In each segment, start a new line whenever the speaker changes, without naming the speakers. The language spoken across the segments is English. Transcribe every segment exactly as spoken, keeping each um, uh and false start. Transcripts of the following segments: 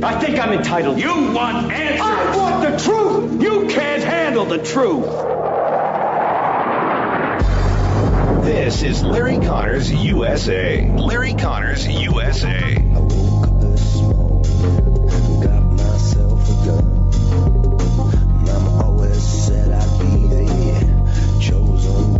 I think I'm entitled.
You want answers.
I want the truth. You can't handle the truth.
This is Larry Connors U S A. Larry Connors U S A.
I woke up this morning, got myself a gun. Mama always said I'd be the chosen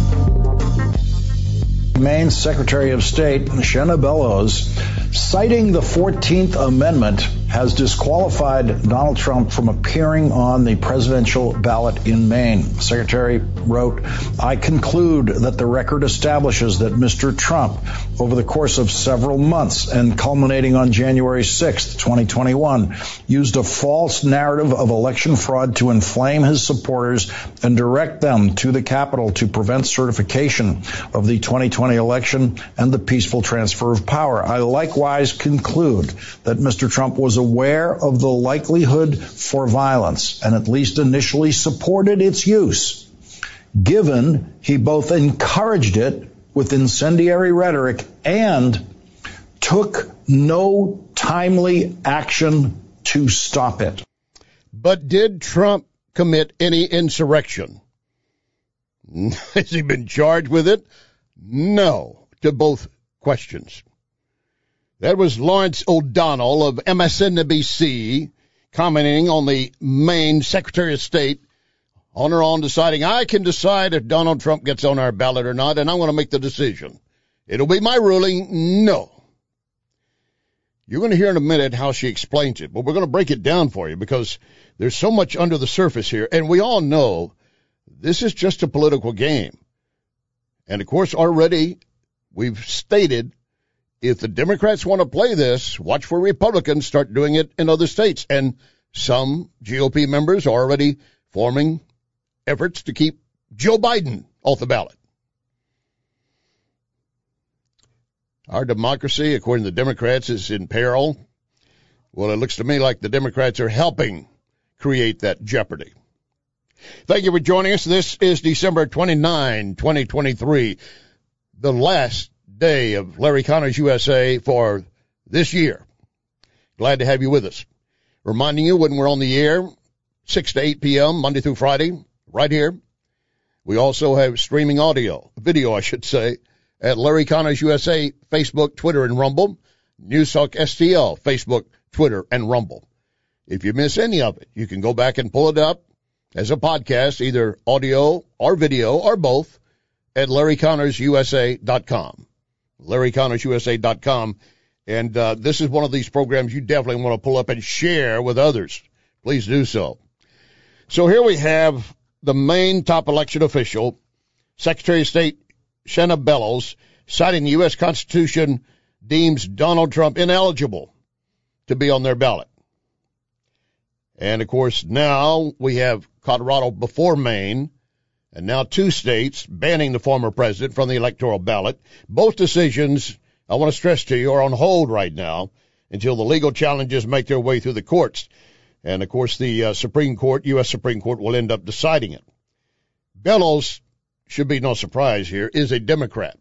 one.
Maine Secretary of State Shenna Bellows, citing the fourteenth Amendment, has disqualified Donald Trump from appearing on the presidential ballot in Maine. The Secretary wrote, I conclude that the record establishes that Mister Trump, over the course of several months and culminating on January sixth, twenty twenty-one, used a false narrative of election fraud to inflame his supporters and direct them to the Capitol to prevent certification of the twenty twenty election and the peaceful transfer of power. I likewise conclude that Mister Trump was aware of the likelihood for violence and at least initially supported its use, given he both encouraged it with incendiary rhetoric and took no timely action to stop it.
But did Trump commit any insurrection? Has he been charged with it? No, to both questions. That was Lawrence O'Donnell of M S N B C commenting on the Maine Secretary of State on her own, deciding, I can decide if Donald Trump gets on our ballot or not, and I'm going to make the decision. It'll be my ruling. No. You're going to hear in a minute how she explains it, but we're going to break it down for you because there's so much under the surface here, and we all know this is just a political game. And, of course, already we've stated if the Democrats want to play this, watch for Republicans start doing it in other states. And some G O P members are already forming efforts to keep Joe Biden off the ballot. Our democracy, according to the Democrats, is in peril. Well, it looks to me like the Democrats are helping create that jeopardy. Thank you for joining us. This is December twenty-ninth, twenty twenty-three, the last day of Larry Connors U S A for this year. Glad to have you with us. Reminding you when we're on the air, six to eight p.m., Monday through Friday, right here. We also have streaming audio, video, I should say, at Larry Connors U S A, Facebook, Twitter, and Rumble. Newstalk S T L, Facebook, Twitter, and Rumble. If you miss any of it, you can go back and pull it up as a podcast, either audio or video or both, at Larry Connors U S A dot com. Larry Connors U S A dot com. And uh, this is one of these programs you definitely want to pull up and share with others. Please do so. So here we have the Maine top election official, Secretary of State Shenna Bellows, citing the U S Constitution deems Donald Trump ineligible to be on their ballot. And, of course, now we have Colorado before Maine, and now two states banning the former president from the electoral ballot. Both decisions, I want to stress to you, are on hold right now until the legal challenges make their way through the courts. And, of course, the uh, Supreme Court, U S Supreme Court, will end up deciding it. Bellows, should be no surprise here, is a Democrat.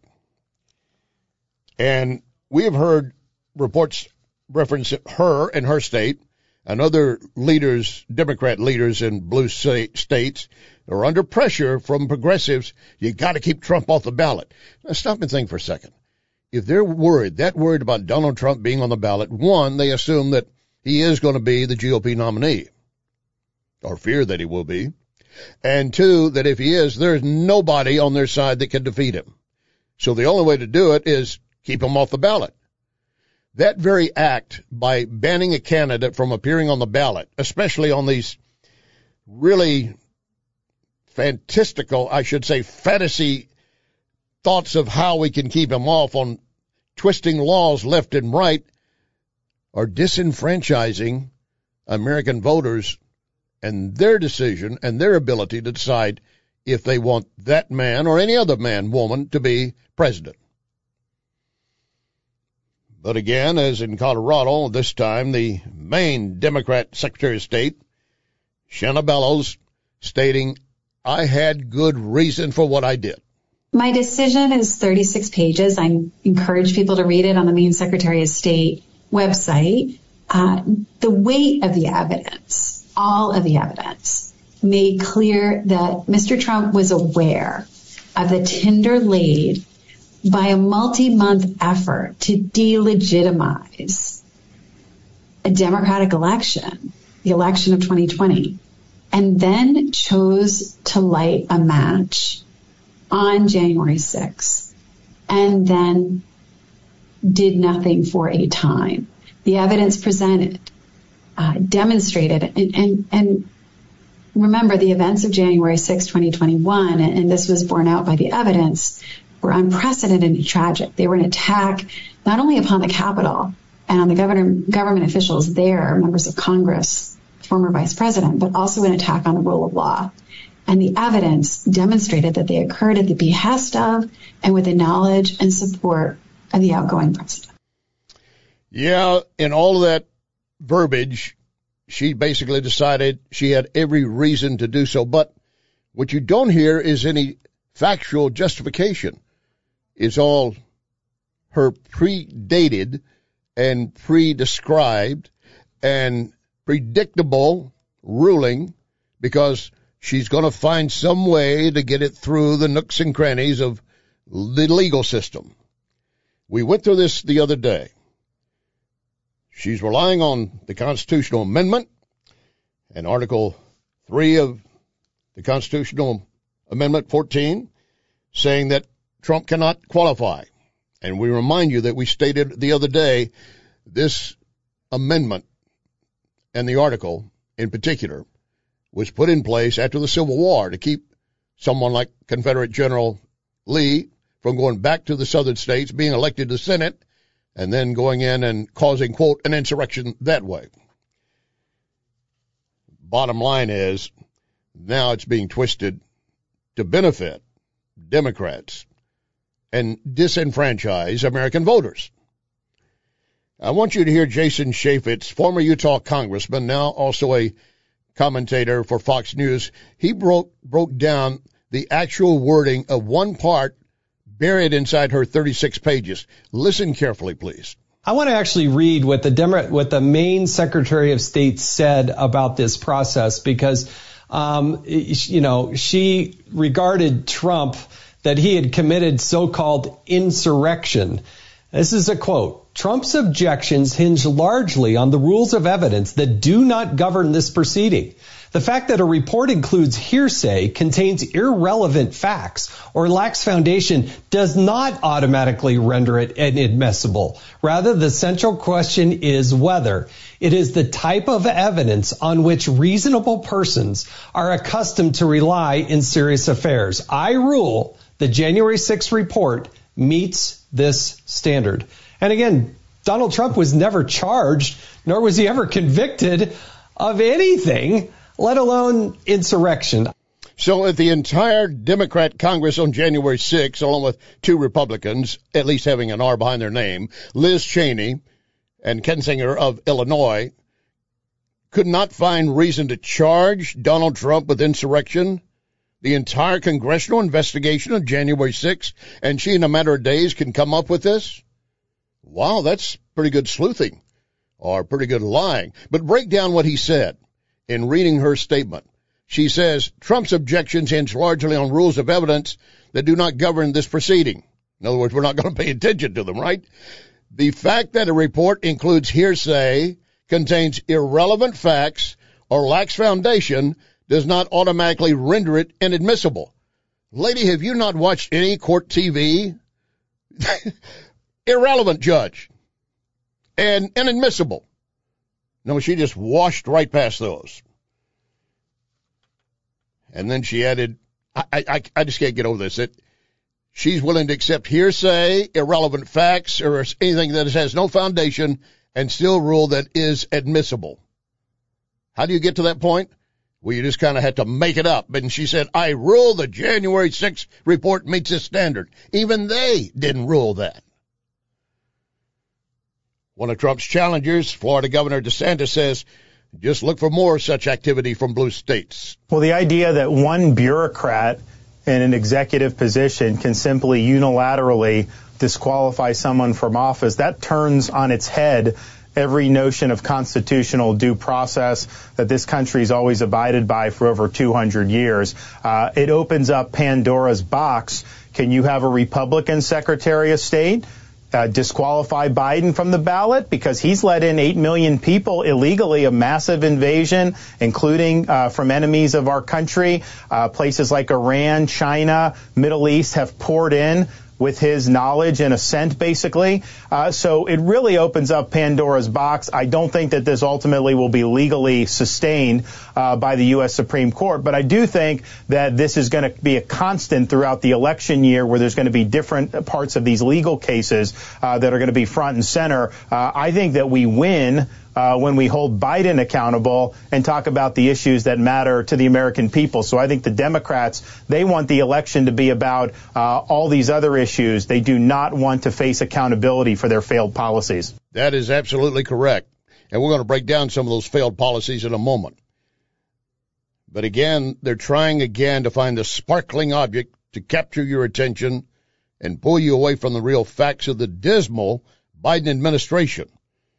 And we have heard reports reference her and her state and other leaders, Democrat leaders in blue states, are under pressure from progressives. You got to keep Trump off the ballot. Now, stop and think for a second. If they're worried, that worried about Donald Trump being on the ballot, one, they assume that he is going to be the G O P nominee, or fear that he will be. And two, that if he is, there's nobody on their side that can defeat him. So the only way to do it is keep him off the ballot. That very act, by banning a candidate from appearing on the ballot, especially on these really fantastical, I should say, fantasy thoughts of how we can keep him off on twisting laws left and right, are disenfranchising American voters and their decision and their ability to decide if they want that man or any other man, woman, to be president. But again, as in Colorado, this time the Maine Democrat Secretary of State, Shenna Bellows, stating, I had good reason for what I did.
My decision is thirty-six pages. I encourage people to read it on the Maine Secretary of State website.
uh, the weight of the evidence, all of the evidence, made clear that Mister Trump was aware of the tinder laid by a multi-month effort to delegitimize a Democratic election, the election of twenty twenty, and then chose to light a match on January sixth, and then did nothing for a time. The evidence presented uh, demonstrated, and, and, and remember, the events of January sixth, twenty twenty-one, and, and this was borne out by the evidence, were unprecedented and tragic. They were an attack not only upon the Capitol and on the governor, government officials there, members of Congress, former vice president, but also an attack on the rule of law. And the evidence demonstrated that they occurred at the behest of and with the knowledge and support of the outgoing president.
Yeah, in all of that verbiage, she basically decided she had every reason to do so. But what you don't hear is any factual justification. It's all her predated and pre-described and predictable ruling, because she's going to find some way to get it through the nooks and crannies of the legal system. We went through this the other day. She's relying on the constitutional amendment and Article three of the Constitutional Amendment fourteen, saying that Trump cannot qualify. And we remind you that we stated the other day, this amendment and the article in particular was put in place after the Civil War to keep someone like Confederate General Lee from going back to the southern states, being elected to the Senate, and then going in and causing, quote, an insurrection that way. Bottom line is, now it's being twisted to benefit Democrats and disenfranchise American voters. I want you to hear Jason Chaffetz, former Utah congressman, now also a commentator for Fox News. He broke broke down the actual wording of one part buried inside her thirty-six pages. Listen carefully, please.
I want to actually read what the Demo- what the Maine Secretary of State said about this process, because, um, you know, she regarded Trump that he had committed so-called insurrection. This is a quote. Trump's objections hinge largely on the rules of evidence that do not govern this proceeding. The fact that a report includes hearsay, contains irrelevant facts, or lacks foundation does not automatically render it inadmissible. Rather, the central question is whether it is the type of evidence on which reasonable persons are accustomed to rely in serious affairs. I rule the January sixth report meets this standard. And again, Donald Trump was never charged, nor was he ever convicted of anything, let alone insurrection.
So if the entire Democrat Congress on January sixth, along with two Republicans, at least having an R behind their name, Liz Cheney and Kinzinger of Illinois, could not find reason to charge Donald Trump with insurrection, the entire congressional investigation of January sixth, and she in a matter of days can come up with this? Wow, that's pretty good sleuthing, or pretty good lying. But break down what he said in reading her statement. She says, Trump's objections hinge largely on rules of evidence that do not govern this proceeding. In other words, we're not going to pay attention to them, right? The fact that a report includes hearsay, contains irrelevant facts, or lacks foundation does not automatically render it inadmissible. Lady, have you not watched any court T V? Irrelevant, judge. And inadmissible. No, she just washed right past those. And then she added, I, I, I just can't get over this. It, she's willing to accept hearsay, irrelevant facts, or anything that has no foundation and still rule that is admissible. How do you get to that point? Well, you just kind of had to make it up. And she said, I rule the January sixth report meets this standard. Even they didn't rule that. One of Trump's challengers, Florida Governor DeSantis, says, just look for more such activity from blue states.
Well, the idea that one bureaucrat in an executive position can simply unilaterally disqualify someone from office, that turns on its head every notion of constitutional due process that this country's always abided by for over two hundred years. Uh, it opens up Pandora's box. Can you have a Republican Secretary of State Uh, disqualify Biden from the ballot because he's let in eight million people illegally, a massive invasion, including uh, from enemies of our country. Uh, places like Iran, China, Middle East have poured in with his knowledge and assent, basically. Uh, so it really opens up Pandora's box. I don't think that this ultimately will be legally sustained uh, by the U S Supreme Court, but I do think that this is going to be a constant throughout the election year where there's going to be different parts of these legal cases uh, that are going to be front and center. Uh, I think that we win Uh, when we hold Biden accountable and talk about the issues that matter to the American people. So I think the Democrats, they want the election to be about uh, all these other issues. They do not want to face accountability for their failed policies.
That is absolutely correct. And we're going to break down some of those failed policies in a moment. But again, they're trying again to find the sparkling object to capture your attention and pull you away from the real facts of the dismal Biden administration.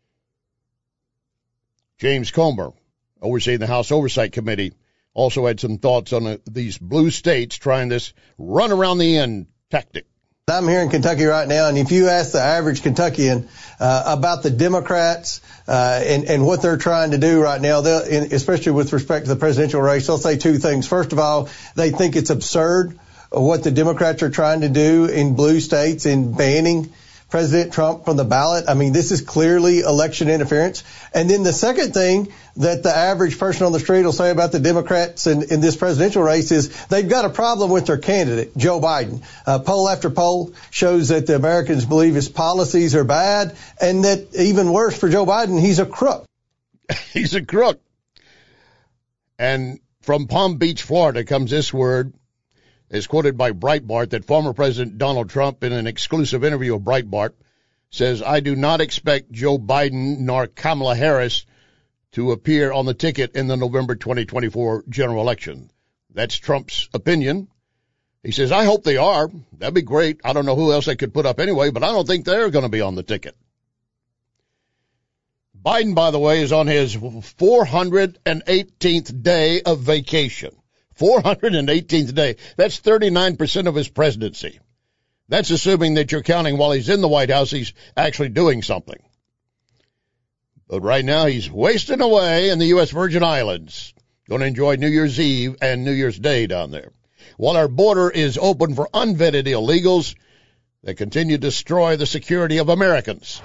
James Comer, overseeing the House Oversight Committee, also had some thoughts on uh, these blue states trying this run around the end tactic.
I'm here in Kentucky right now, and if you ask the average Kentuckian uh, about the Democrats uh, and, and what they're trying to do right now, they'll, in, especially with respect to the presidential race, they'll say two things. First of all, they think it's absurd what the Democrats are trying to do in blue states in banning President Trump from the ballot. I mean, this is clearly election interference. And then the second thing that the average person on the street will say about the Democrats in, in this presidential race is they've got a problem with their candidate, Joe Biden. Uh, poll after poll shows that the Americans believe his policies are bad, and that even worse for Joe Biden, he's a crook.
He's a crook. And from Palm Beach, Florida comes this word. Is quoted by Breitbart that former President Donald Trump in an exclusive interview with Breitbart says, I do not expect Joe Biden nor Kamala Harris to appear on the ticket in the November twenty twenty-four general election. That's Trump's opinion. He says, I hope they are. That'd be great. I don't know who else they could put up anyway, but I don't think they're going to be on the ticket. Biden, by the way, is on his four hundred eighteenth day of vacation. four hundred eighteenth day. That's thirty-nine percent of his presidency. That's assuming that you're counting while he's in the White House, he's actually doing something. But right now he's wasting away in the U S Virgin Islands. Going to enjoy New Year's Eve and New Year's Day down there. While our border is open for unvetted illegals that continue to destroy the security of Americans.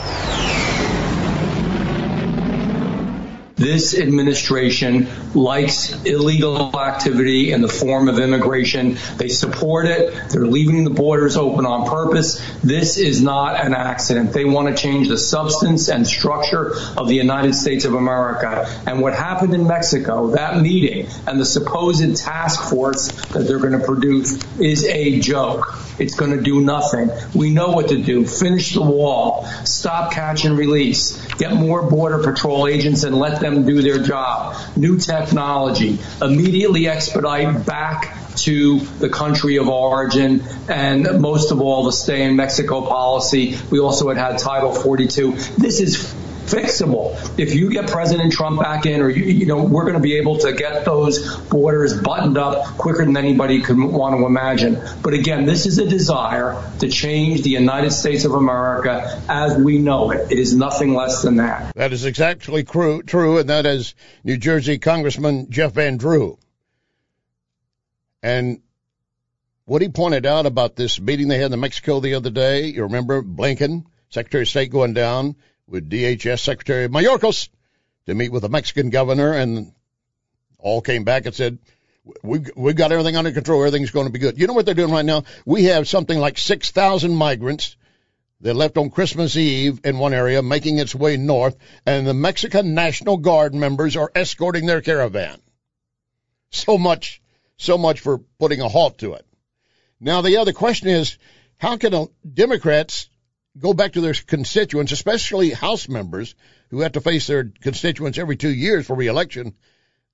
This administration likes illegal activity in the form of immigration. They support it. They're leaving the borders open on purpose. This is not an accident. They want to change the substance and structure of the United States of America. And what happened in Mexico, that meeting and the supposed task force that they're going to produce is a joke. It's going to do nothing. We know what to do. Finish the wall. Stop, catch, and release. Get more Border Patrol agents and let them do their job. New technology. Immediately expedite back to the country of origin, and most of all, the stay in Mexico policy. We also had had Title forty-two. This is fixable. If you get President Trump back in, or, you, you know, we're going to be able to get those borders buttoned up quicker than anybody could want to imagine. But again, this is a desire to change the United States of America as we know it. It is nothing less than that.
That is exactly true, and that is New Jersey Congressman Jeff Van Drew. And what he pointed out about this meeting they had in Mexico the other day, you remember Blinken, Secretary of State, going down with D H S Secretary Mayorkas to meet with the Mexican governor, and all came back and said, we've, we've got everything under control. Everything's going to be good. You know what they're doing right now? We have something like six thousand migrants that left on Christmas Eve in one area, making its way north, and the Mexican National Guard members are escorting their caravan. So much, so much for putting a halt to it. Now, the other question is, how can Democrats go back to their constituents, especially House members who have to face their constituents every two years for re-election,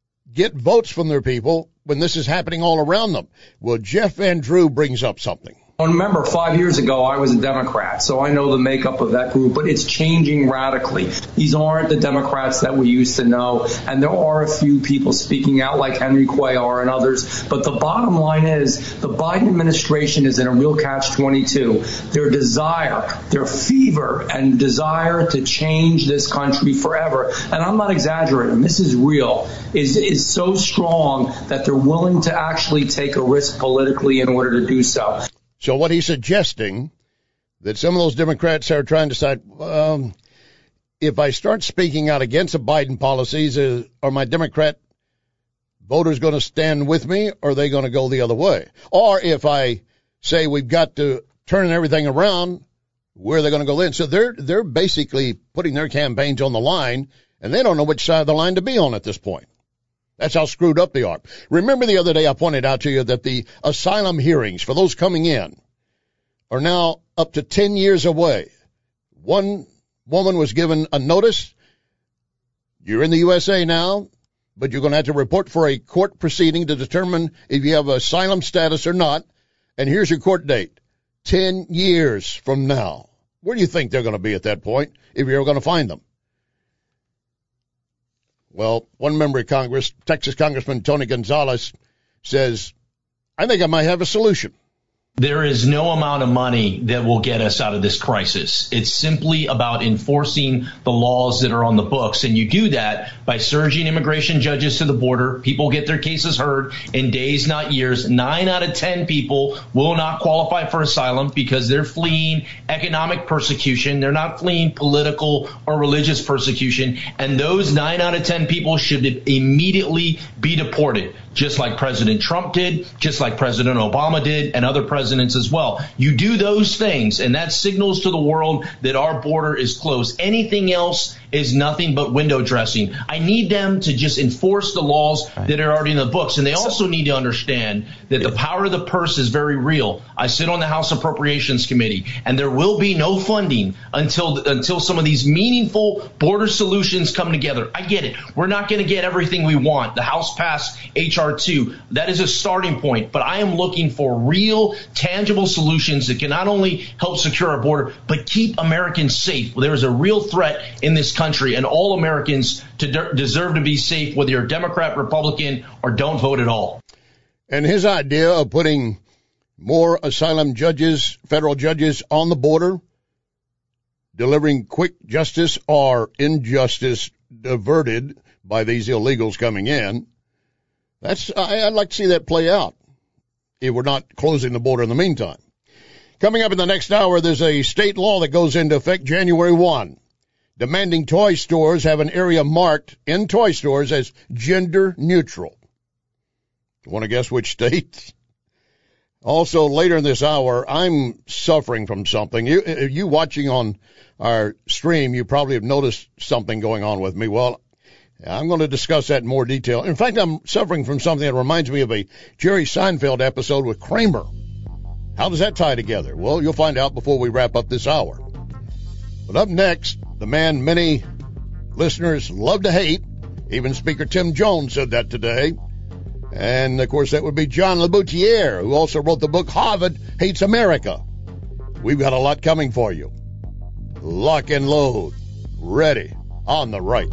get votes from their people when this is happening all around them? Well, Jeff Van Drew brings up something.
And remember, five years ago, I was a Democrat, so I know the makeup of that group, but it's changing radically. These aren't the Democrats that we used to know, and there are a few people speaking out like Henry Cuellar and others, but the bottom line is the Biden administration is in a real catch twenty-two. Their desire, their fever and desire to change this country forever, and I'm not exaggerating, this is real, is, is so strong that they're willing to actually take a risk politically in order to do so.
So what he's suggesting, that some of those Democrats are trying to decide, um, if I start speaking out against the Biden policies, uh, are my Democrat voters going to stand with me, or are they going to go the other way? Or if I say we've got to turn everything around, where are they going to go then? So they're they're basically putting their campaigns on the line, and they don't know which side of the line to be on at this point. That's how screwed up they are. Remember the other day I pointed out to you that the asylum hearings for those coming in are now up to ten years away. One woman was given a notice. You're in the U S A now, but you're going to have to report for a court proceeding to determine if you have asylum status or not. And here's your court date, ten years from now. Where do you think they're going to be at that point if you're ever going to find them? Well, one member of Congress, Texas Congressman Tony Gonzalez, says, I think I might have a solution.
There is no amount of money that will get us out of this crisis. It's simply about enforcing the laws that are on the books. And you do that by surging immigration judges to the border. People get their cases heard in days, not years. Nine out of ten people will not qualify for asylum because they're fleeing economic persecution. They're not fleeing political or religious persecution. And those nine out of ten people should immediately be deported, just like President Trump did, just like President Obama did, and other presidents as well. You do those things, and that signals to the world that our border is closed. Anything else is nothing but window dressing. I need them to just enforce the laws that are already in the books. And they also need to understand that the power of the purse is very real. I sit on the House Appropriations Committee, and there will be no funding until until some of these meaningful border solutions come together. I get it. We're not going to get everything we want. The House passed H R two. That is a starting point. But I am looking for real, tangible solutions that can not only help secure our border, but keep Americans safe. There is a real threat in this country, and all Americans to de- deserve to be safe, whether you're Democrat, Republican, or don't vote at all.
And his idea of putting more asylum judges, federal judges on the border, delivering quick justice or injustice diverted by these illegals coming in, that's I, I'd like to see that play out if we're not closing the border in the meantime. Coming up in the next hour, there's a state law that goes into effect January first, demanding toy stores have an area marked in toy stores as gender neutral. Want to guess which state? Also, later in this hour, I'm suffering from something. You, you watching on our stream, you probably have noticed something going on with me. Well, I'm going to discuss that in more detail. In fact, I'm suffering from something that reminds me of a Jerry Seinfeld episode with Kramer. How does that tie together? Well, you'll find out before we wrap up this hour. But up next, the man many listeners love to hate, even Speaker Tim Jones said that today. And, of course, that would be John LaBoutiere, who also wrote the book Harvard Hates America. We've got a lot coming for you. Lock and load. Ready. On the right.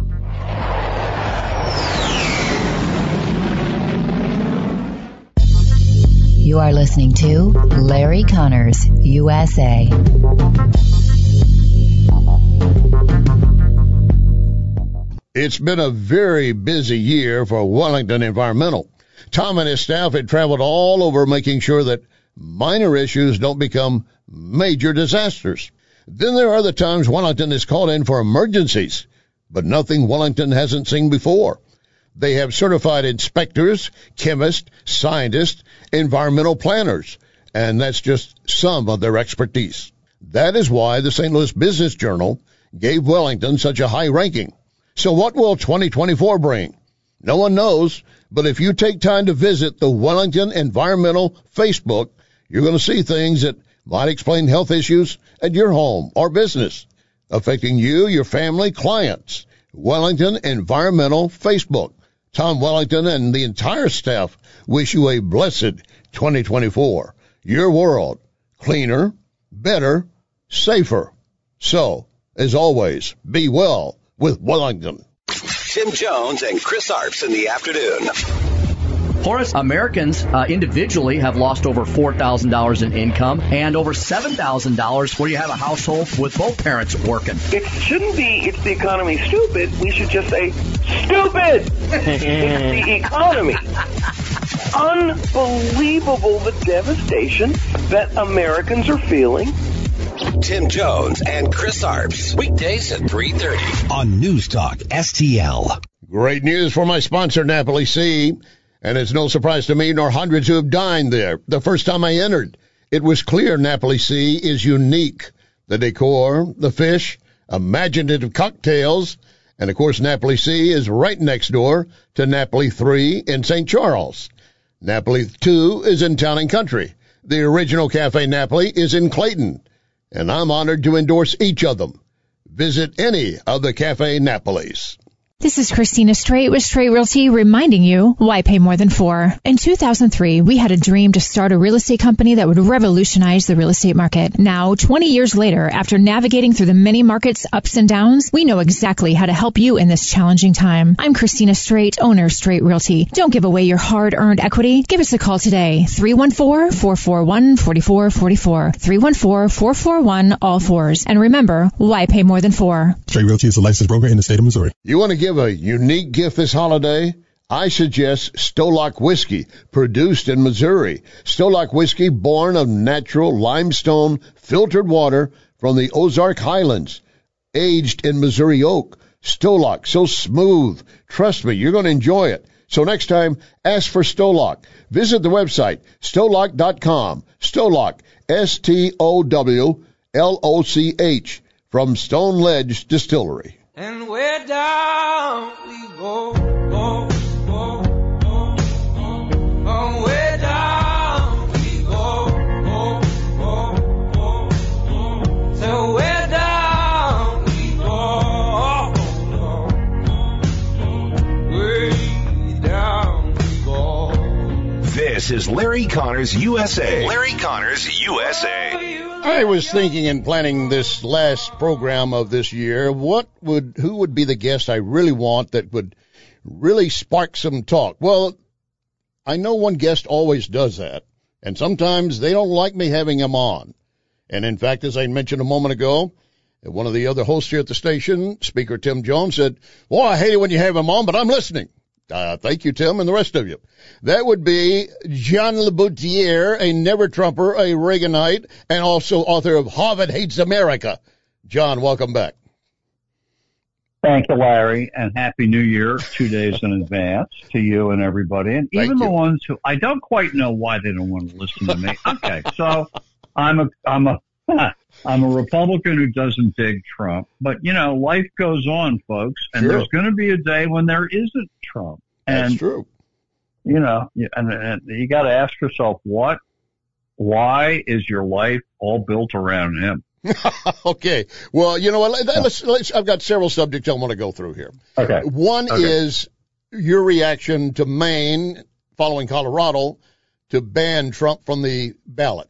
You are listening to Larry Connors, U S A.
It's been a very busy year for Wellington Environmental. Tom and his staff had traveled all over making sure that minor issues don't become major disasters. Then there are other times Wellington is called in for emergencies, but nothing Wellington hasn't seen before. They have certified inspectors, chemists, scientists, environmental planners, and that's just some of their expertise. That is why the Saint Louis Business Journal gave Wellington such a high ranking. So what will twenty twenty-four bring? No one knows, but if you take time to visit the Wellington Environmental Facebook, you're going to see things that might explain health issues at your home or business, affecting you, your family, clients. Wellington Environmental Facebook. Tom Wellington and the entire staff wish you a blessed twenty twenty-four. your world cleaner, better, safer. So, as always, be well with Wellington.
Tim Jones and Chris Arps in the afternoon.
Horace, Americans uh, individually have lost over four thousand dollars in income and over seven thousand dollars where you have a household with both parents working.
It shouldn't be, it's the economy stupid. We should just say, stupid! It's the economy. Unbelievable the devastation that Americans are feeling.
Tim Jones and Chris Arps. Weekdays at three thirty on News Talk S T L.
Great news for my sponsor, Napoli Sea. And it's no surprise to me nor hundreds who have dined there. The first time I entered, it was clear Napoli Sea is unique. The decor, the fish, imaginative cocktails, and of course Napoli Sea is right next door to Napoli three in Saint Charles. Napoli two is in Town and Country. The original Cafe Napoli is in Clayton, and I'm honored to endorse each of them. Visit any of the Cafe Napolis.
This is Christina Straight with Straight Realty reminding you why pay more than four. In two thousand three, we had a dream to start a real estate company that would revolutionize the real estate market. Now, twenty years later, after navigating through the many markets' ups and downs, we know exactly how to help you in this challenging time. I'm Christina Straight, owner of Straight Realty. Don't give away your hard-earned equity. Give us a call today, three one four, four four one, four four four four, three one four, four four one, all fours. And remember, why pay more than four?
Straight Realty is a licensed broker in the state of Missouri.
You want to give a unique gift this holiday? I suggest Stolock Whiskey, produced in Missouri. Stolock Whiskey, born of natural limestone filtered water from the Ozark Highlands, aged in Missouri oak. Stolock, so smooth. Trust me, you're going to enjoy it. So next time, ask for Stolock. Visit the website, stolock dot com. Stolock, S T O W L O C H, from Stone Ledge Distillery.
And where down we go, go, go, go, go. Oh, where down we go, go, go, go, go. So where down we go, go, way down we go.
This is Larry Connors U S A. Larry Connors U S A.
I was thinking in planning this last program of this year, what would, who would be the guest I really want that would really spark some talk? Well, I know one guest always does that, and sometimes they don't like me having him on. And in fact, as I mentioned a moment ago, one of the other hosts here at the station, Speaker Tim Jones, said, well, I hate it when you have him on, but I'm listening. Uh, thank you, Tim, and the rest of you. That would be John Laboutiere, a never-Trumper, a Reaganite, and also author of Harvard Hates America. John, welcome back.
Thank you, Larry, and Happy New Year two days in advance to you and everybody, and
Thank
even
you.
the ones who I don't quite know why they don't want to listen to me. Okay, so I'm a I'm a I'm a Republican who doesn't dig Trump, but you know, life goes on, folks, and
Sure.
there's going to be a day when there isn't Trump. And,
That's true.
You know, and, and you got to ask yourself, what, why is your life all built around him?
Okay. Well, you know what? Let- Let's, let's, I've got several subjects I want to go through here.
Okay.
One
Okay.
is your reaction to Maine, following Colorado, to ban Trump from the ballot.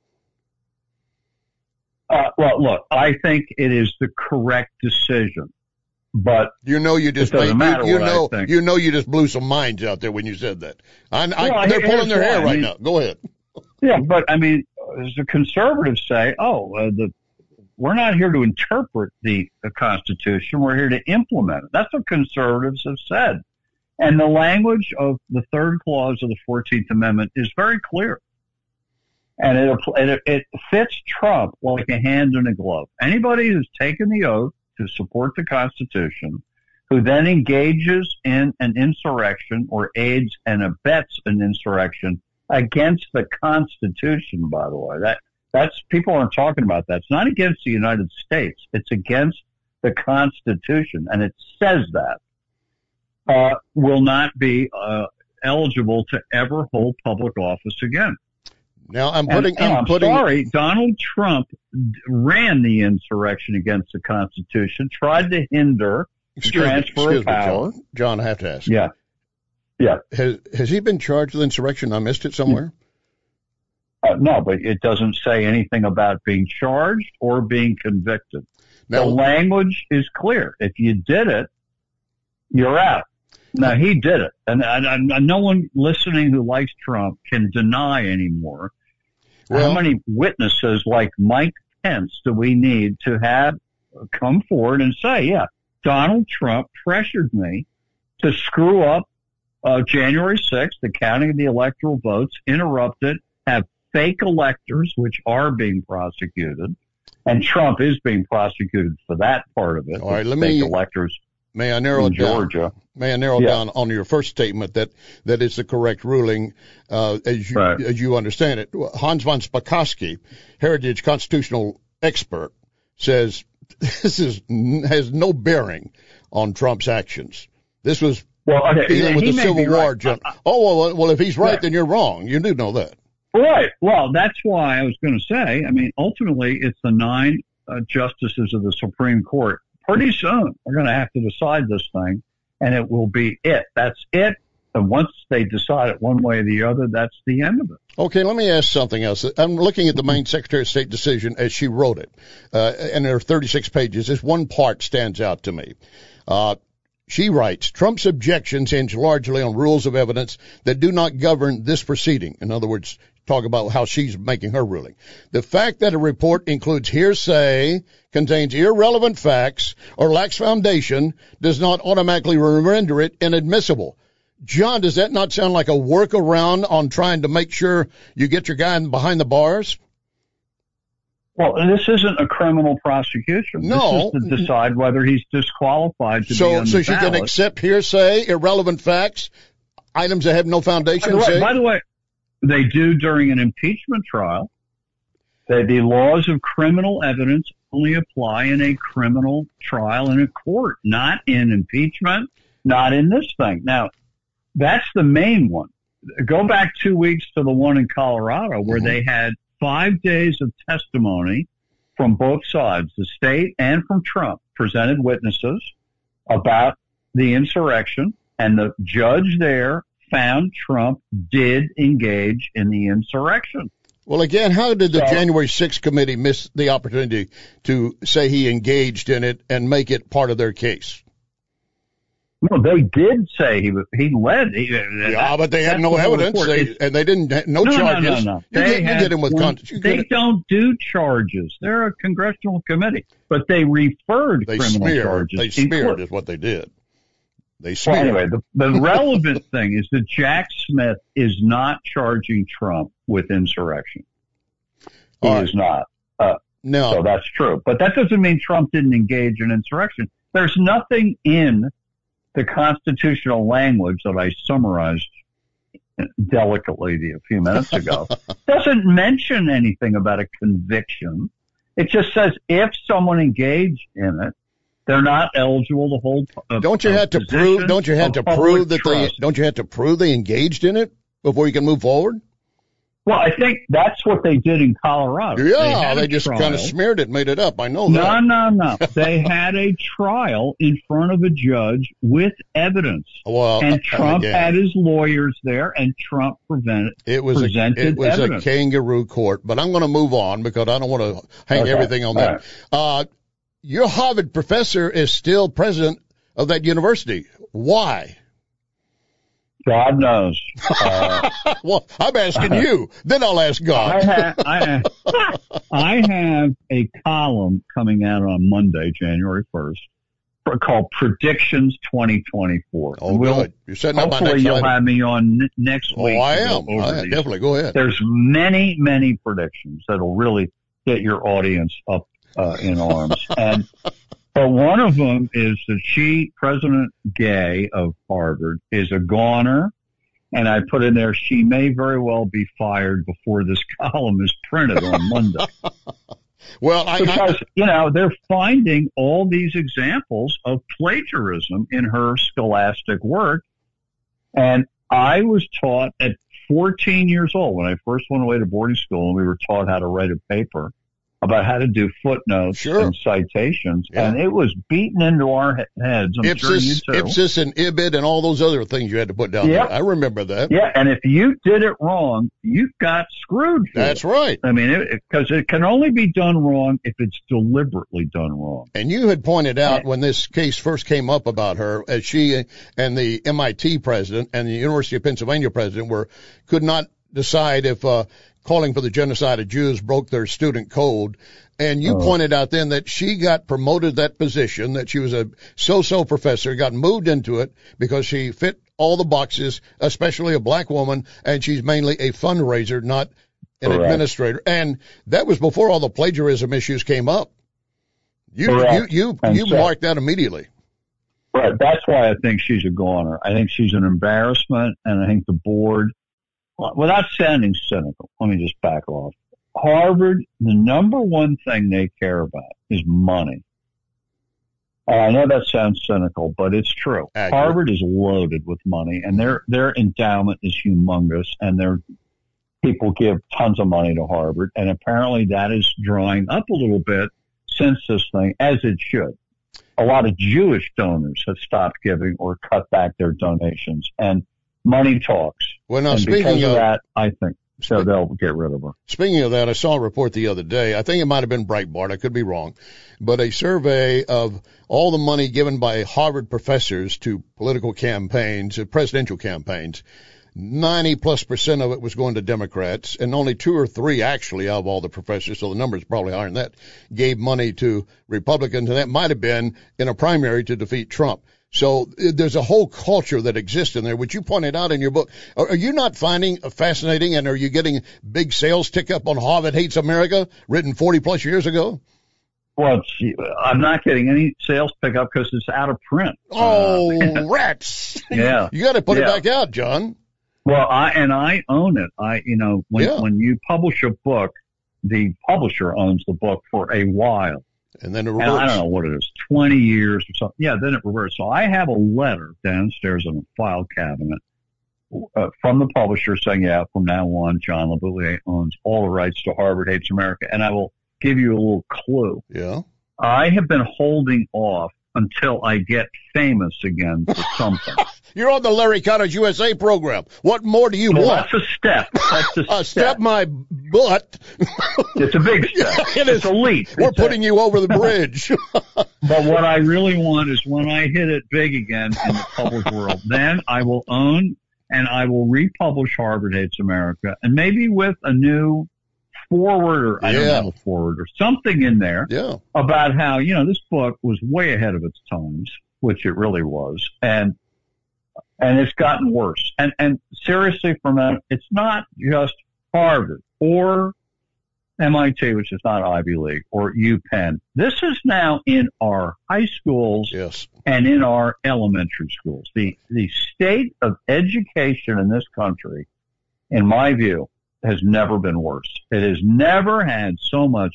Uh, well, look, I think it is the correct decision, but
You know, you just
it doesn't
made-
matter
you, you
what I
know,
think.
you know, you just blew some minds out there when you said that. I, I,
Well,
they're
here's
pulling their
why.
hair
I
right
mean-
now. Go ahead.
Yeah, but I mean, as the conservatives say, oh, uh, the we're not here to interpret the, the Constitution. We're here to implement it. That's what conservatives have said. And the language of the third clause of the fourteenth Amendment is very clear. And it, and it, it fits Trump like a hand in a glove. Anybody who's taken the oath to support the Constitution, who then engages in an insurrection or aids and abets an insurrection against the Constitution, by the way, that that's people aren't talking about that. It's not against the United States. It's against the Constitution, and it says that uh, will not be uh, eligible to ever hold public office again.
Now I'm putting.
And, and
I'm,
I'm
putting.
sorry, Donald Trump ran the insurrection against the Constitution, tried to hinder the
Excuse me,
transfer
excuse
of
me,
power.
John. John, I have to ask.
Yeah, yeah.
Has has he been charged with insurrection? I missed it somewhere.
Uh, no, but it doesn't say anything about being charged or being convicted.
Now,
the language is clear. If you did it, you're out. Now, he did it. And, and, and no one listening who likes Trump can deny anymore. Well, how many witnesses like Mike Pence do we need to have come forward and say, yeah, Donald Trump pressured me to screw up uh, January sixth, the counting of the electoral votes, interrupt it, have fake electors, which are being prosecuted, and Trump is being prosecuted for that part of it.
All right, let
fake
me,
electors
may I narrow
in
it down?
Georgia.
May I narrow
yeah.
down on your first statement that that is the correct ruling, uh, as you
right.
as you understand it? Hans von Spakovsky, Heritage constitutional expert, says this is has no bearing on Trump's actions. This was
well, okay.
dealing with
he
the
may
Civil
be
War.
right.
Gen- oh well, well, if he's right,
right,
then you're wrong. You do know that.
Right. Well, that's why I was going to say. I mean, ultimately, it's the nine uh, justices of the Supreme Court. Pretty soon, they're going to have to decide this thing, and it will be it. That's it. And once they decide it one way or the other, that's the end of it.
Okay, let me ask something else. I'm looking at the Maine Secretary of State decision as she wrote it, uh, and there are thirty-six pages. This one part stands out to me. Uh, she writes, Trump's objections hinge largely on rules of evidence that do not govern this proceeding. In other words, talk about how she's making her ruling. The fact that a report includes hearsay, contains irrelevant facts, or lacks foundation does not automatically render it inadmissible. John, does that not sound like a workaround on trying to make sure you get your guy behind the bars?
Well, this isn't a criminal prosecution.
No.
This is to decide whether he's disqualified to
so,
be on
so
the
she
ballot.
can accept hearsay, irrelevant facts, items that have no foundation?
By the way,
say?
by the way they do during an impeachment trial. They, the laws of criminal evidence only apply in a criminal trial in a court, not in impeachment, not in this thing. Now, that's the main one. Go back two weeks to the one in Colorado where mm-hmm. they had five days of testimony from both sides, the state and from Trump, presented witnesses about the insurrection, and the judge there found Trump did engage in the insurrection.
Well, again, how did the
so,
January sixth committee miss the opportunity to say he engaged in it and make it part of their case?
Well, they did say he was, he led. He,
yeah,
that,
but they had no evidence, they, and they didn't. No,
no
charges.
No, no, no.
You,
they
get, you get him with.
One,
Con-
they don't do charges. They're a congressional committee, but they referred
they
criminal
smeared,
charges.
They smeared is what they did. They smeared.
Well, anyway, the, the relevant thing is that Jack Smith is not charging Trump with insurrection. He
right.
is not. Uh,
no,
so that's true, but that doesn't mean Trump didn't engage in insurrection. There's nothing in the constitutional language that I summarized delicately a few minutes ago doesn't mention anything about a conviction. It just says if someone engaged in it, they're not eligible to hold. A,
don't you have to prove? Don't you have to prove that they? Don't you have to prove they engaged in it before you can move forward?
Well, I think that's what they did in Colorado.
Yeah,
they,
they just
trial.
kind of smeared it, made it up. I know
no,
that.
No, no, no. They had a trial in front of a judge with evidence.
Well,
and Trump
again,
had his lawyers there, and Trump prevented,
it was
presented
a, It was
evidence.
a kangaroo court, but I'm going to move on because I don't want to hang
okay.
everything on that.
Right.
Uh, your Harvard professor is still president of that university. Why?
God knows. Uh,
well, I'm asking you. Then I'll ask God.
I have, I, have, I have a column coming out on Monday, January first, called Predictions twenty twenty-four.
Oh,
we'll,
good. You're setting up my next
Hopefully you'll
item.
have me on n- next week.
Oh, I am. I,
these.
definitely. Go ahead.
There's many, many predictions that'll really get your audience up uh, in arms. And but one of them is that she, President Gay of Harvard, is a goner. And I put in there, she may very well be fired before this column is printed on Monday.
well, I,
because,
I,
you know, they're finding all these examples of plagiarism in her scholastic work. And I was taught at fourteen years old, when I first went away to boarding school and we were taught how to write a paper, about how to do footnotes
sure.
and citations,
yeah.
and it was beaten into our heads. I'm
Ipsis,
sure you too.
Ipsis and Ibid and all those other things you had to put down
yep.
there. I remember that.
Yeah, and if you did it wrong, you got screwed. For
That's
it.
right.
I mean, because it, it can only be done wrong if it's deliberately done wrong.
And you had pointed out when this case first came up about her, as she and the M I T president and the University of Pennsylvania president were could not decide if uh, calling for the genocide of Jews broke their student code. And you
Oh.
pointed out then that she got promoted that position, that she was a so-so professor, got moved into it because she fit all the boxes, especially a black woman, and she's mainly a fundraiser, not an
Correct.
administrator. And that was before all the plagiarism issues came up. You
Correct.
you you,
And
you
so-
marked that immediately.
Right. That's why I think she's a goner. I think she's an embarrassment, and I think the board, without sounding cynical, let me just back off. Harvard, the number one thing they care about is money. And I know that sounds cynical, but it's true.
Accurate.
Harvard is loaded with money, and their their endowment is humongous, and their people give tons of money to Harvard, and apparently that is drying up a little bit since this thing, as it should. A lot of Jewish donors have stopped giving or cut back their donations, and money talks.
Well, now,
and
speaking
because of,
of-
that, I think so they'll get rid of her.
Speaking of that, I saw a report the other day. I think it might have been Breitbart. I could be wrong. But a survey of all the money given by Harvard professors to political campaigns, uh, presidential campaigns, ninety plus percent of it was going to Democrats, and only two or three actually out of all the professors, so the number is probably higher than that, gave money to Republicans, and that might have been in a primary to defeat Trump. So uh, there's a whole culture that exists in there, which you pointed out in your book. Are, are you not finding fascinating, and are you getting big sales tick up on Harvard Hates America, written forty plus years ago?
Well, it's, I'm not getting any sales pickup because it's out of print.
Oh,
Uh,
rats.
Yeah.
You got to put
Yeah.
it back out, John.
Well, I and I own it. I, you know, when
Yeah.
when you publish a book, the publisher owns the book for a while.
And then it
And
reverts.
I don't know what it is, twenty years or something. Yeah, then it reverts. So I have a letter downstairs in a file cabinet uh, from the publisher saying, yeah, from now on, John LeBouillier owns all the rights to Harvard Hates America. And I will give you a little clue.
Yeah.
I have been holding off until I get famous again for something.
You're on the Larry Connors U S A program. What more do you
Well,
want?
that's a step. That's a
Uh,
step.
step my butt.
It's a big step.
It
It's
is.
a leap.
We're
It's a-
putting you over the bridge.
But what I really want is when I hit it big again in the public world, then I will own and I will republish Harvard Hates America, and maybe with a new forward, or I don't
Yeah.
have a forward, or something in there
Yeah.
about how, you know, this book was way ahead of its times, which it really was, and and it's gotten worse. And and seriously, from that, it's not just Harvard or M I T, which is not Ivy League, or UPenn. This is now in our high schools
Yes.
and in our elementary schools. The the state of education in this country, in my view, has never been worse. It has never had so much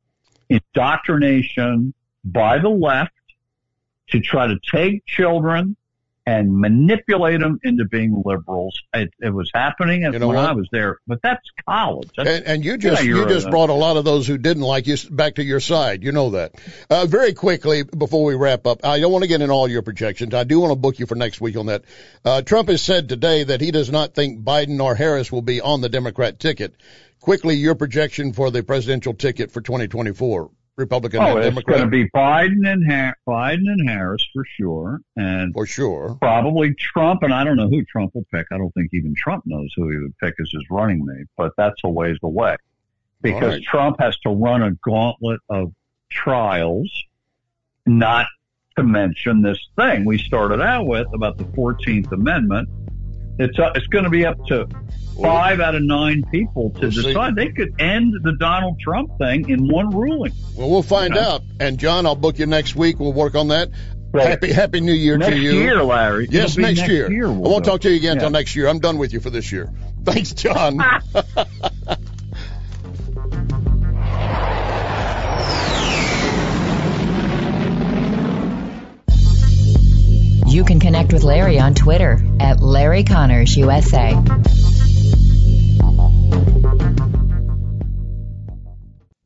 indoctrination by the left to try to take children and manipulate them into being liberals. It, it was happening
You know
when
what?
I was there, but that's college. That's,
And, and you just
yeah,
you
you're
just
a-
brought a lot of those who didn't like you back to your side. You know that. Uh, very quickly before we wrap up, I don't want to get in all your projections. I do want to book you for next week on that. Uh, Trump has said today that he does not think Biden or Harris will be on the Democrat ticket. Quickly, your projection for the presidential ticket for twenty twenty-four, Republican
Oh,
and
it's
Democrat.
going to be Biden and ha- Biden and Harris for sure, and
for sure
probably Trump. And I don't know who Trump will pick. I don't think even Trump knows who he would pick as his running mate. But that's a ways away because
right.
Trump has to run a gauntlet of trials, not to mention this thing we started out with about the fourteenth Amendment. It's uh, it's going to be up to five out of nine people to
We'll see.
decide. They could end the Donald Trump thing in one ruling.
Well, we'll find
You know?
out. And John, I'll book you next week. We'll work on that.
Right.
Happy Happy New Year
Next
to you.
year, Larry.
Yes,
It'll be
next,
next
year.
year
I
we'll
won't
go.
talk to you again
Yeah.
until next year. I'm done with you for this year. Thanks, John.
You can connect with Larry on Twitter at Larry Connors U S A.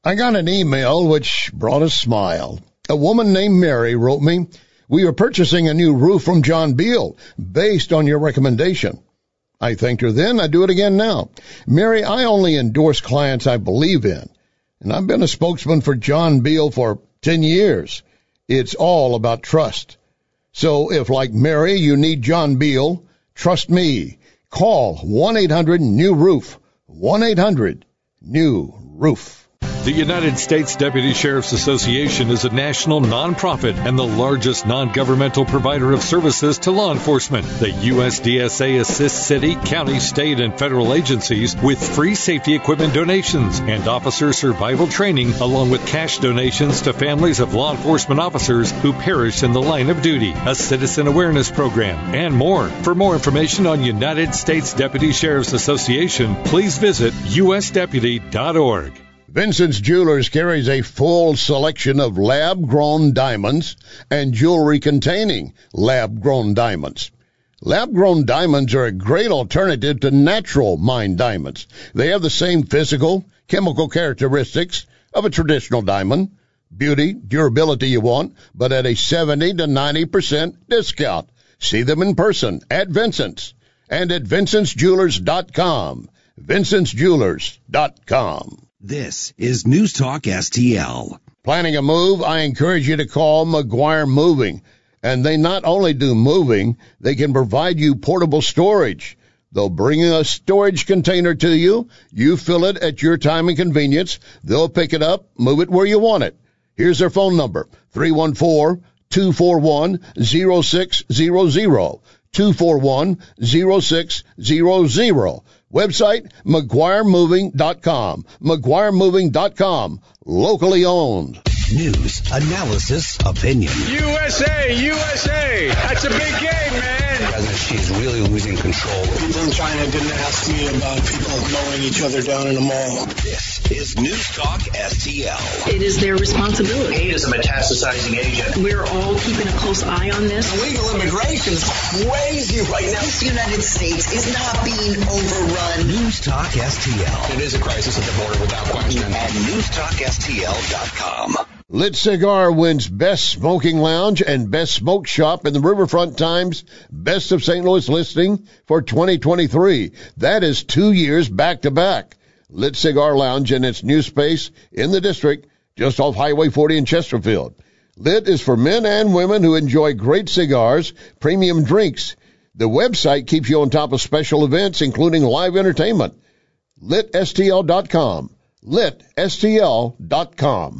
I got an email which brought a smile. A woman named Mary wrote me, "We are purchasing a new roof from John Beal based on your recommendation." I thanked her then. I do it again now. Mary, I only endorse clients I believe in, and I've been a spokesman for John Beal for ten years. It's all about trust. So if, like Mary, you need John Beal, trust me. Call one eight hundred new roof. one eight hundred new roof.
The United States Deputy Sheriff's Association is a national nonprofit and the largest non-governmental provider of services to law enforcement. The U S D S A assists city, county, state, and federal agencies with free safety equipment donations and officer survival training, along with cash donations to families of law enforcement officers who perish in the line of duty, a citizen awareness program, and more. For more information on United States Deputy Sheriff's Association, please visit U S deputy dot org.
Vincent's Jewelers carries a full selection of lab-grown diamonds and jewelry containing lab-grown diamonds. Lab-grown diamonds are a great alternative to natural mined diamonds. They have the same physical, chemical characteristics of a traditional diamond, beauty, durability you want, but at a seventy to ninety percent discount. See them in person at Vincent's and at Vincents Jewelers dot com. Vincents Jewelers dot com.
This is News Talk S T L.
Planning a move? I encourage you to call McGuire Moving. And they not only do moving, they can provide you portable storage. They'll bring a storage container to you. You fill it at your time and convenience. They'll pick it up, move it where you want it. Here's their phone number, three one four, two four one, zero six zero zero. two four one, zero six zero zero. Website, McGuire Moving dot com. McGuire Moving dot com. Locally owned.
News, analysis, opinion.
U S A, U S A. That's a big game, man.
President Xi's really losing control.
People in China didn't ask me about people mowing each other down in a mall.
This is News Talk S T L.
It is their responsibility.
Hate is a metastasizing agent.
We're all keeping a close eye on this.
Illegal immigration is crazy right now.
This United States is not being overrun.
News Talk S T L.
It is a crisis at the border without question.
And News Talk S T L dot com.
Lit Cigar wins Best Smoking Lounge and Best Smoke Shop in the Riverfront Times Best of Saint Louis listing for twenty twenty-three. That is two years back to back. Lit Cigar Lounge and its new space in the district just off Highway forty in Chesterfield. Lit is for men and women who enjoy great cigars, premium drinks. The website keeps you on top of special events, including live entertainment. Lit S T L dot com. Lit S T L dot com.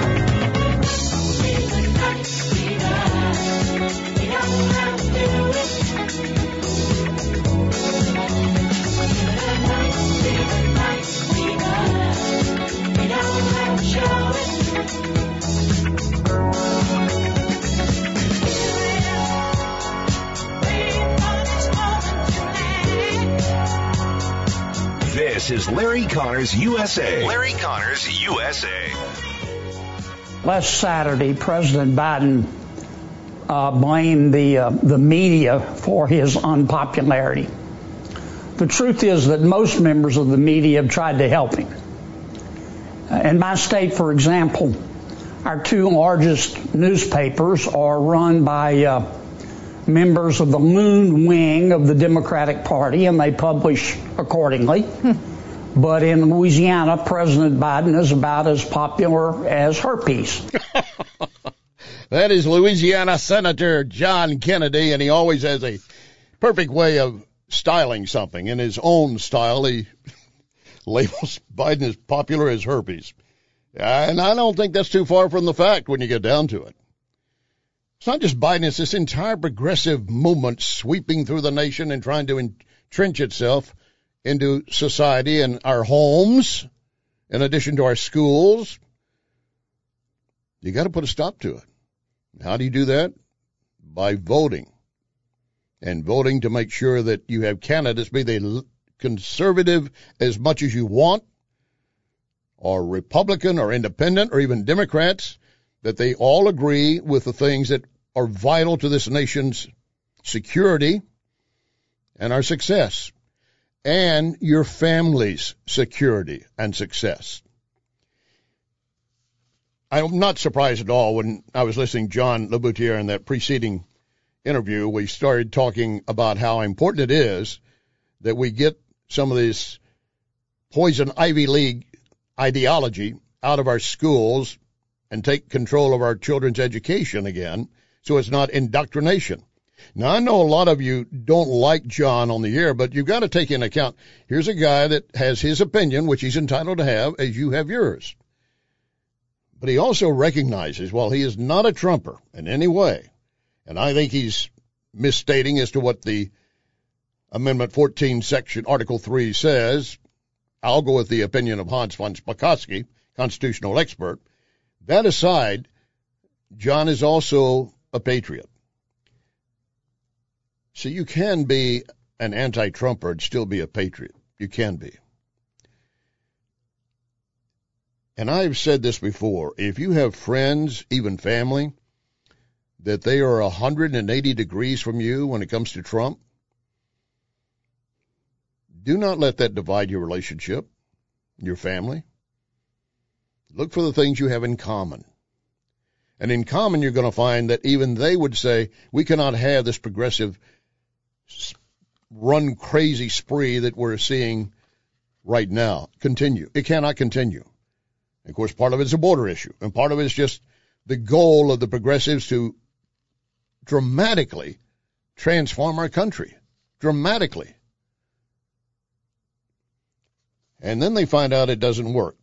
This is Larry Connors U S A. Larry Connors U S A.
Last Saturday, President Biden uh, blamed the uh, the media for his unpopularity. The truth is that most members of the media have tried to help him. In my state, for example, our two largest newspapers are run by uh, members of the Loon Wing of the Democratic Party, and they publish accordingly. But in Louisiana, President Biden is about as popular as herpes.
That is Louisiana Senator John Kennedy, and he always has a perfect way of styling something. In his own style, he labels Biden as popular as herpes. And I don't think that's too far from the fact when you get down to it. It's not just Biden, it's this entire progressive movement sweeping through the nation and trying to entrench itself into society and our homes, in addition to our schools. You got to put a stop to it. How do you do that? By voting. And voting to make sure that you have candidates, be they conservative as much as you want, or Republican or independent or even Democrats, that they all agree with the things that are vital to this nation's security and our success, and your family's security and success. I'm not surprised at all when I was listening to John LeBoutier in that preceding interview. We started talking about how important it is that we get some of this poison Ivy League ideology out of our schools and take control of our children's education again, so it's not indoctrination. Now, I know a lot of you don't like John on the air, but you've got to take into account, here's a guy that has his opinion, which he's entitled to have, as you have yours. But he also recognizes, while he is not a Trumper in any way, and I think he's misstating as to what the Amendment fourteen, Section Article three says, I'll go with the opinion of Hans von Spakovsky, constitutional expert. That aside, John is also a patriot. So you can be an anti-Trumper and still be a patriot. You can be. And I've said this before. If you have friends, even family, that they are one hundred eighty degrees from you when it comes to Trump, do not let that divide your relationship, your family. Look for the things you have in common. And in common, you're going to find that even they would say, we cannot have this progressive run crazy spree that we're seeing right now continue. It cannot continue. Of course, part of it is a border issue, and part of it is just the goal of the progressives to dramatically transform our country. Dramatically. And then they find out it doesn't work.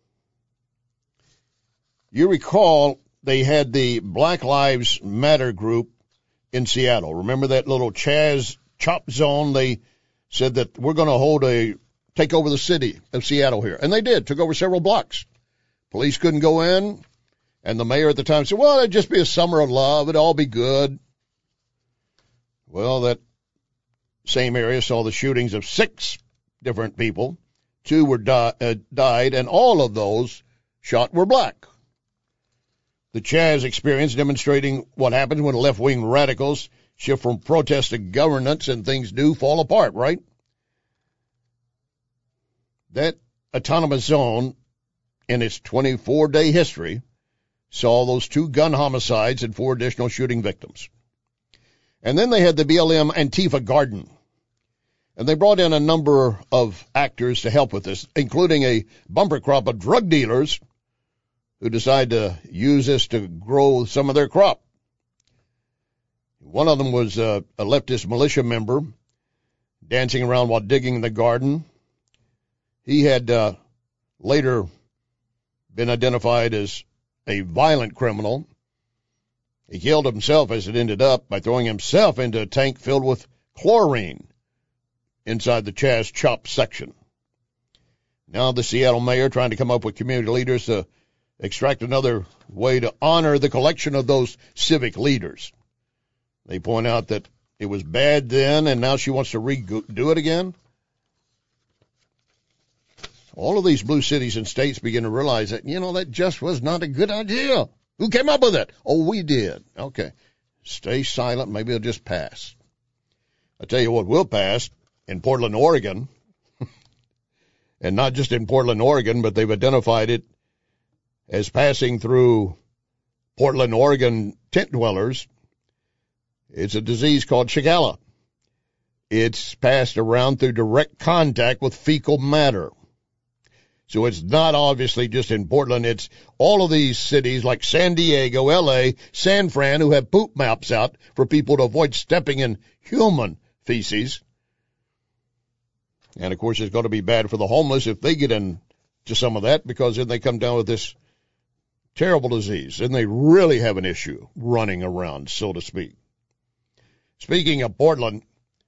You recall they had the Black Lives Matter group in Seattle. Remember that little Chaz Chop Zone? They said that we're going to hold a, take over the city of Seattle here. And they did, took over several blocks. Police couldn't go in, and the mayor at the time said, well, it'd just be a summer of love, it'd all be good. Well, that same area saw the shootings of six different people. Two were di- uh, died, and all of those shot were black. The Chaz experience demonstrating what happens when left-wing radicals shift from protest to governance and things do fall apart, right? That autonomous zone, in its twenty-four day history, saw those two gun homicides and four additional shooting victims. And then they had the B L M Antifa Garden. And they brought in a number of actors to help with this, including a bumper crop of drug dealers who decide to use this to grow some of their crop. One of them was a, a leftist militia member dancing around while digging in the garden. He had uh, later been identified as a violent criminal. He killed himself, as it ended up, by throwing himself into a tank filled with chlorine inside the Chaz Chop section. Now the Seattle mayor trying to come up with community leaders to extract another way to honor the collection of those civic leaders. They point out that it was bad then, and now she wants to redo it again. All of these blue cities and states begin to realize that, you know, that just was not a good idea. Who came up with it? Oh, we did. Okay. Stay silent. Maybe it'll just pass. I'll tell you what will pass in Portland, Oregon. And not just in Portland, Oregon, but they've identified it as passing through Portland, Oregon tent dwellers. It's a disease called Shigella. It's passed around through direct contact with fecal matter. So it's not obviously just in Portland. It's all of these cities like San Diego, L A, San Fran, who have poop maps out for people to avoid stepping in human feces. And, of course, it's going to be bad for the homeless if they get into some of that, because then they come down with this terrible disease, and they really have an issue running around, so to speak. Speaking of Portland,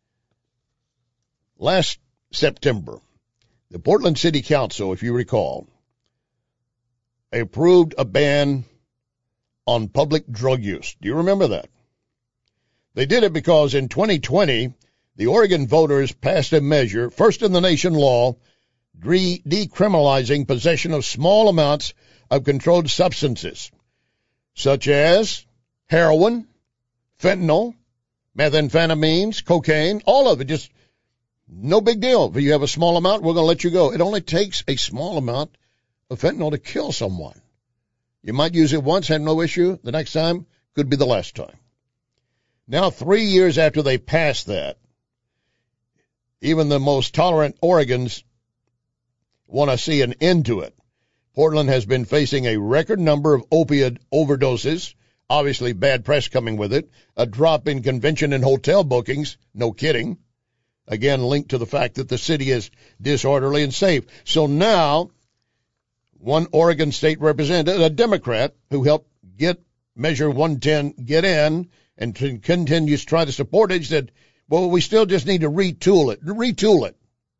last September, the Portland City Council, if you recall, approved a ban on public drug use. Do you remember that? They did it because in twenty twenty, the Oregon voters passed a measure, first in the nation law, de- decriminalizing possession of small amounts of controlled substances, such as heroin, fentanyl, methamphetamines, cocaine, all of it. Just no big deal. If you have a small amount, we're going to let you go. It only takes a small amount of fentanyl to kill someone. You might use it once, have no issue. The next time could be the last time. Now, three years after they passed that, even the most tolerant Oregons want to see an end to it. Portland has been facing a record number of opioid overdoses, obviously bad press coming with it, a drop in convention and hotel bookings, no kidding, again linked to the fact that the city is disorderly and safe. So now, one Oregon state representative, a Democrat who helped get Measure one ten get in and to continues to try to support it, said, well, we still just need to retool it, retool it.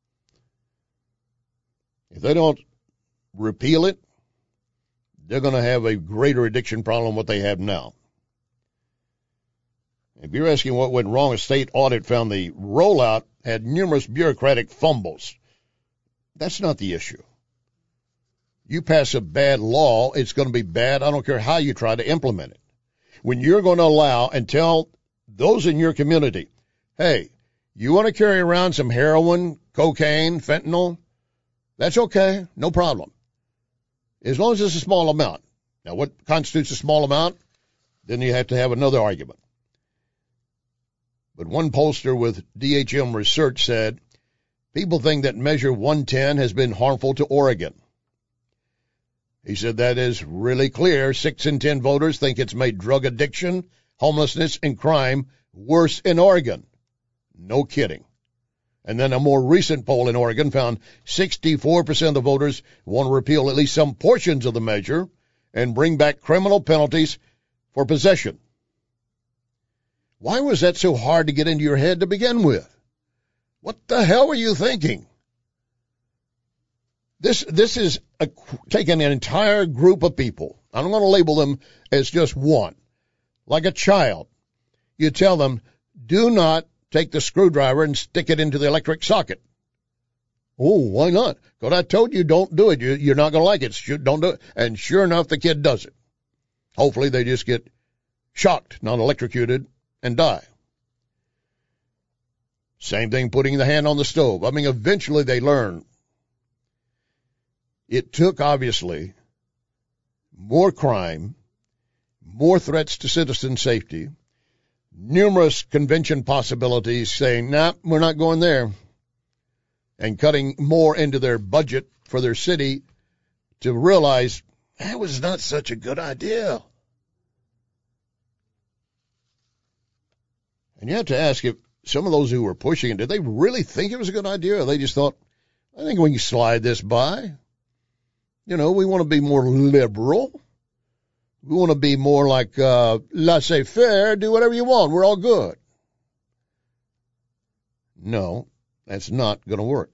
If they don't repeal it, they're going to have a greater addiction problem than what they have now. If you're asking what went wrong, a state audit found the rollout had numerous bureaucratic fumbles. That's not the issue. You pass a bad law, it's going to be bad. I don't care how you try to implement it. When you're going to allow and tell those in your community, hey, you want to carry around some heroin, cocaine, fentanyl, that's okay, no problem. As long as it's a small amount. Now, what constitutes a small amount? Then you have to have another argument. But one pollster with D H M Research said, people think that Measure one ten has been harmful to Oregon. He said that is really clear. Six in ten voters think it's made drug addiction, homelessness, and crime worse in Oregon. No kidding. And then a more recent poll in Oregon found sixty-four percent of the voters want to repeal at least some portions of the measure and bring back criminal penalties for possession. Why was that so hard to get into your head to begin with? What the hell were you thinking? This this is a, taking an entire group of people. I don't want to label them as just one. Like a child. You tell them, do not take the screwdriver and stick it into the electric socket. Oh, why not? Because I told you don't do it. You, you're not going to like it. Don't do it. And sure enough, the kid does it. Hopefully they just get shocked, not electrocuted, and die. Same thing putting the hand on the stove. I mean, eventually they learn. It took, obviously, more crime, more threats to citizen safety, numerous convention possibilities saying, nah, we're not going there, and cutting more into their budget for their city to realize that was not such a good idea. And you have to ask if some of those who were pushing it, did they really think it was a good idea, or they just thought, I think we can slide this by. You know, we want to be more liberal. We want to be more like uh, laissez-faire, do whatever you want. We're all good. No, that's not going to work.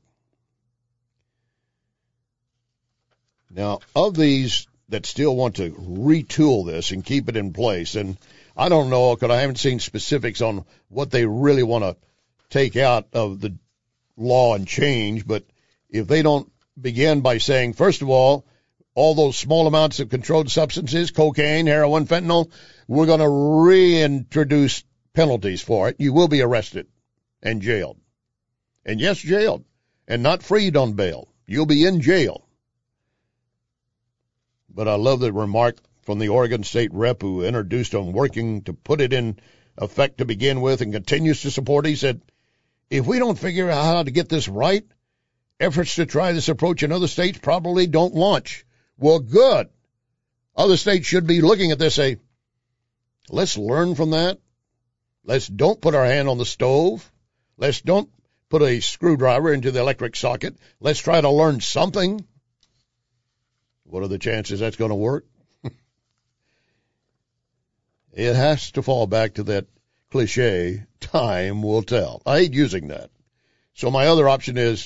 Now, of these that still want to retool this and keep it in place, and I don't know because I haven't seen specifics on what they really want to take out of the law and change, but if they don't begin by saying, first of all, all those small amounts of controlled substances, cocaine, heroin, fentanyl, we're going to reintroduce penalties for it. You will be arrested and jailed. And yes, jailed. And not freed on bail. You'll be in jail. But I love the remark from the Oregon State rep who introduced on working to put it in effect to begin with and continues to support it. He said, if we don't figure out how to get this right, efforts to try this approach in other states probably don't launch. Well, good. Other states should be looking at this, say, let's learn from that. Let's don't put our hand on the stove. Let's don't put a screwdriver into the electric socket. Let's try to learn something. What are the chances that's going to work? It has to fall back to that cliche, time will tell. I hate using that. So my other option is,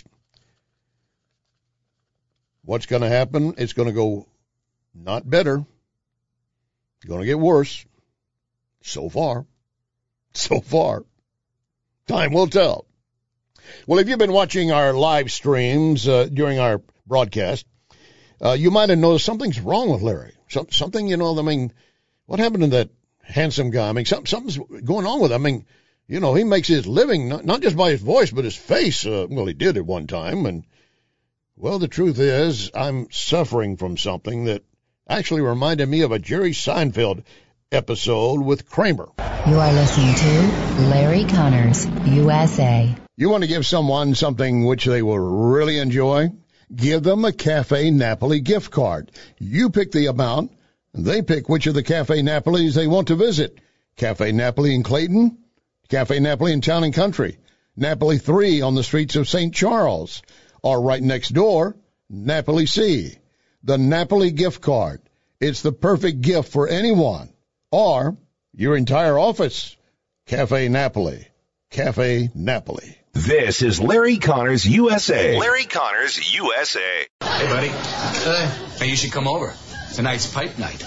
what's going to happen? It's going to go not better. It's going to get worse. So far. So far. Time will tell. Well, if you've been watching our live streams uh, during our broadcast, uh, you might have noticed something's wrong with Larry. Some, something, you know, I mean, what happened to that handsome guy? I mean, some, something's going on with him. I mean, you know, he makes his living not, not just by his voice, but his face. Uh, well, he did at one time. And, well, the truth is I'm suffering from something that Actually reminded me of a Jerry Seinfeld episode with Kramer.
You are listening to Larry Connors, U S A.
You want to give someone something which they will really enjoy? Give them a Cafe Napoli gift card. You pick the amount, and they pick which of the Cafe Napolis they want to visit. Cafe Napoli in Clayton, Cafe Napoli in Town and Country, Napoli three on the streets of Saint Charles, or right next door, Napoli C. The Napoli gift card. It's the perfect gift for anyone, or your entire office. Cafe Napoli. Cafe Napoli.
This is Larry Connors, U S A. Larry Connors, U S A.
Hey, buddy. Hey. Hey, you should come over. Tonight's pipe night.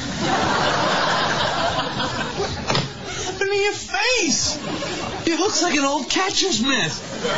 Look at your face. It looks like an old catcher's mitt.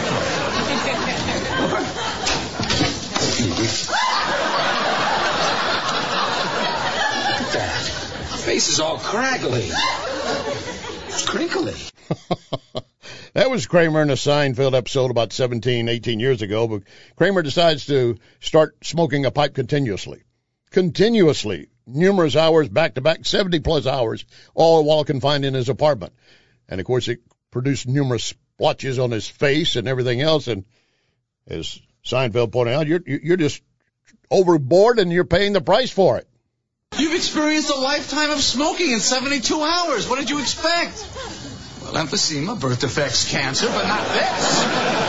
Look at that. Face is all craggly. It's crinkly.
That was Kramer in a Seinfeld episode about seventeen, eighteen years ago, but Kramer decides to start smoking a pipe continuously. Continuously. Numerous hours, back-to-back, seventy-plus hours, all while confined in his apartment. And, of course, it produced numerous splotches on his face and everything else. And as Seinfeld pointed out, you're, you're just overboard and you're paying the price for it.
You've experienced a lifetime of smoking in seventy-two hours. What did you expect? Well, emphysema, birth defects, cancer, but not this.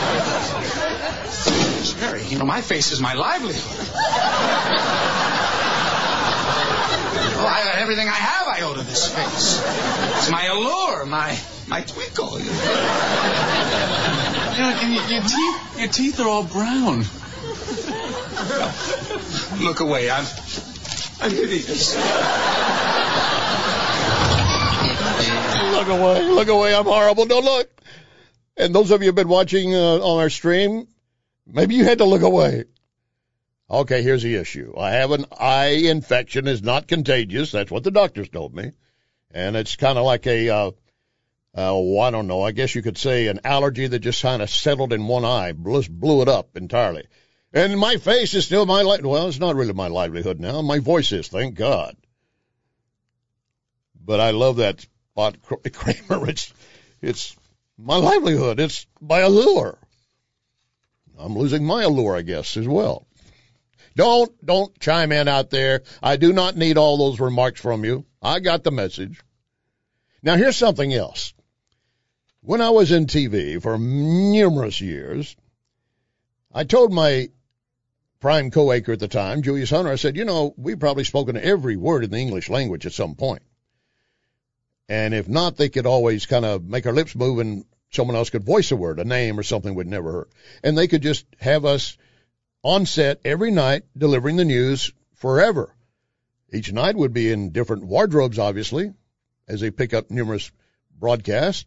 Jerry, you know, my face is my livelihood. Well, I, everything I have I owe to this face. It's my allure, my my twinkle. You know, and your, your teeth, your teeth are all brown. Look away, I'm I'm hideous.
Look away, look away, I'm horrible, don't look. And those of you who have been watching uh, on our stream, maybe you had to look away. Okay, here's the issue. I have an eye infection. It's not contagious. That's what the doctors told me. And it's kind of like a, uh, uh, oh, I don't know, I guess you could say an allergy that just kind of settled in one eye, blew, blew it up entirely. And my face is still my, li- well, it's not really my livelihood now. My voice is, thank God. But I love that spot, Kramer. It's, it's my livelihood. It's my allure. I'm losing my allure, I guess, as well. Don't, don't chime in out there. I do not need all those remarks from you. I got the message. Now, here's something else. When I was in T V for numerous years, I told my prime co-anchor at the time, Julius Hunter, I said, you know, we've probably spoken every word in the English language at some point. And if not, they could always kind of make our lips move and someone else could voice a word, a name or something we'd never heard. And they could just have us on set every night delivering the news forever. Each night would be in different wardrobes, obviously, as they pick up numerous broadcasts.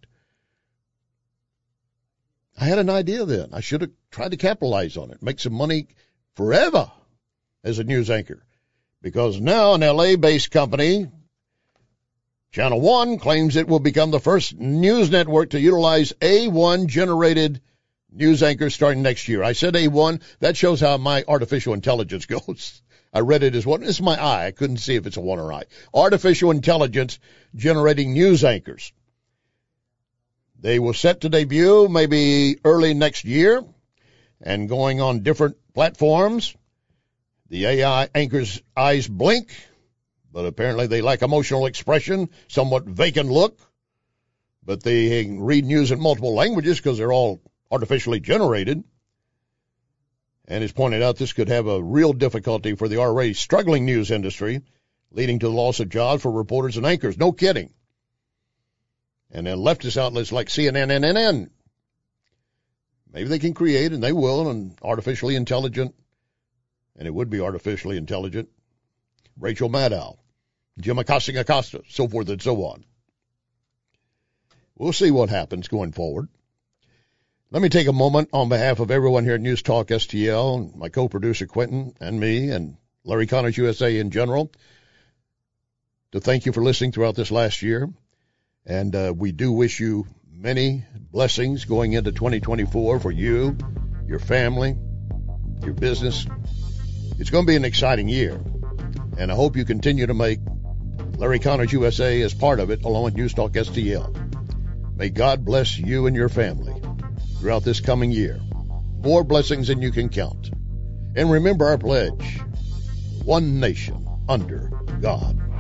I had an idea then. I should have tried to capitalize on it, make some money forever as a news anchor. Because now an L A-based company, Channel One, claims it will become the first news network to utilize A one generated news anchors starting next year. I said A one. That shows how my artificial intelligence goes. I read it as one. This is my eye. I couldn't see if it's a one or I. Artificial intelligence generating news anchors. They will set to debut maybe early next year and going on different platforms. The A I anchors' eyes blink, but apparently they lack emotional expression, somewhat vacant look. But they read news in multiple languages because they're all artificially generated. And as pointed out, this could have a real difficulty for the already struggling news industry, leading to the loss of jobs for reporters and anchors. No kidding. And then leftist outlets like C N N, N N N, maybe they can create, and they will, an artificially intelligent, and it would be artificially intelligent, Rachel Maddow, Jim Acosta Acosta, so forth and so on. We'll see what happens going forward. Let me take a moment on behalf of everyone here at News Talk S T L, and my co-producer Quentin, and me, and Larry Connors U S A in general, to thank you for listening throughout this last year. And uh, we do wish you many blessings going into twenty twenty-four for you, your family, your business. It's going to be an exciting year. And I hope you continue to make Larry Connors U S A as part of it, along with Newstalk S T L. May God bless you and your family throughout this coming year. More blessings than you can count. And remember our pledge, one nation under God.